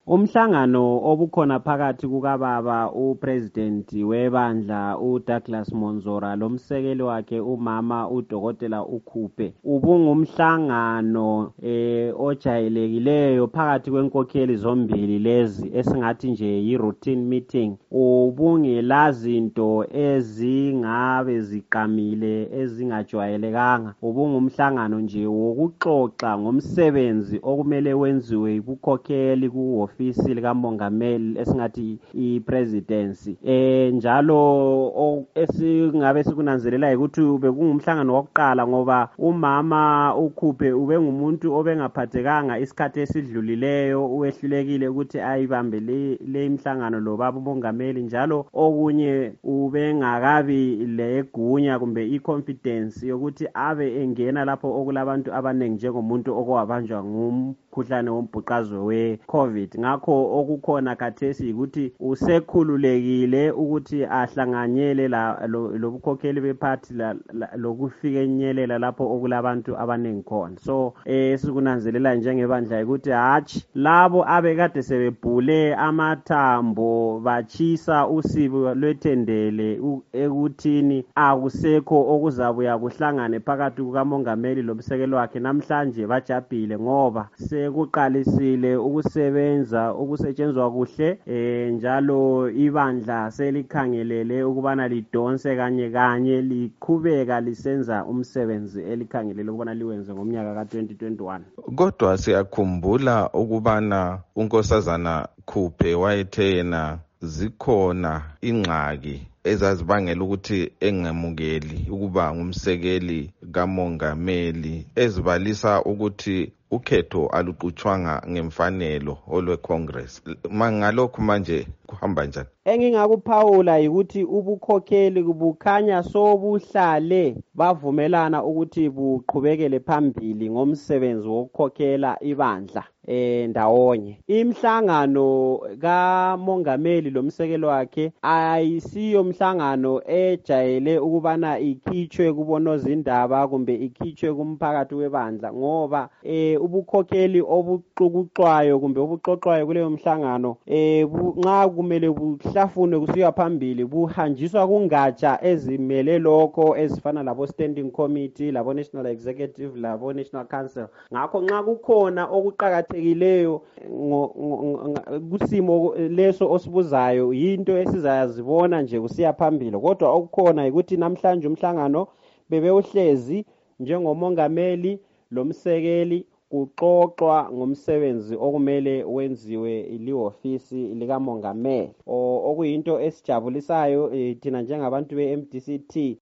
Umhlangano obukhona phakathi kukababa uPresident webandla uDouglas Monzora lomsekeli wakhe umama uDokotela uKhuphe ubungumhlangano ojayelekileyo phakathi kwenkokheli zombili lezi esingathi nje yi-routine meeting. Ubungelazinto ezingabe ziqamile ezingajwayelekanga. Ubungumhlangano nje wokuxoxa ngomsebenzi okumele wenziwe yibukhokheli ku-ofisi likamongameli esingathi i-presidency. Njalo esingabe sikunanzelela ukuthi bekungumhlangano wokuqala ngoba umama uKhuphe ubengumuntu obengaphathekanga isikhathi esidlulileyo, uwehlulekile ukuthi ayibambe le imhlangano lo baba umongameli, njalo okunye ubengakabi legunya kumbe i-confidence yokuthi abe engena lapho okulabantu abaningi njengomuntu okwabanjwa ngumkhuhlane wombhuqazwe we-COVID. Ngakho okukhona khathesi ukuthi usekhululekile ukuthi ahlanganyele lobukhokheli bephathi lokufikenyelela lapho okulabantu abaningi khona. So sikunanzelela njengebandla ukuthi hatshi labo abekade sebebhule amathambo bachisa usibo lwethendele ekuthini akusekho okuzabuya kuhlangane phakathi kukamongameli lomsekeli wakhe, namhlanje bajabhile ngoba sekuqalisile ukusebenza ukusetshenzwa kuhle, njalo ibandla selikhangelele ukubana lidonse kanye liqhubeka lisenza umsebenzi elikhangelele ukubana liwenze ngomnyaka ka-2021. Kodwa siyakhumbula ukubana unkosazana Khuphe wayethe yena zikhona ingxaki ezazibangela ukuthi engemukeli ukuba ngumsekeli kamongameli, ezibalisa ukuthi ukhetho aluqutshwanga ngemfanelo olwe-Congress. Mangalokhu manje kuhamba njani? Engingakuphawula yikuthi ubukhokheli bukhanya sobuhlale bavumelana ukuthi buqhubekele phambili ngomsebenzi wokukhokhela ibandla ndawonye. Imhlangano kamongameli lomsekeli wakhe ayisiyo mhlangano ejayele ukubana ikhitshwe kubonozindaba kumbe ikhitshwe kumphakathi webandla, ngoba ubukhokheli obuxukuxwayo kumbe obuxoxwayo kuleyo mhlangano nxa kumele buhlafunwe kusiya phambili buhanjiswa kungatsha ezimele lokho ezifana labo standing committee, labo national executive, labo national council. Ngakho nxa kukhona okuqhakathekileyo kusimo leso osibuzayo yinto esizayazibona nje kusiya phambili. Kodwa okukhona ukuthi namhlanje umhlangano bebewuhlezi njengomongameli lomsekeli kuxoxwa ngomsebenzi okumele wenziwe ili-ofisi likamongameli, okuyinto esijabulisayo thina njengabantu be-MDCT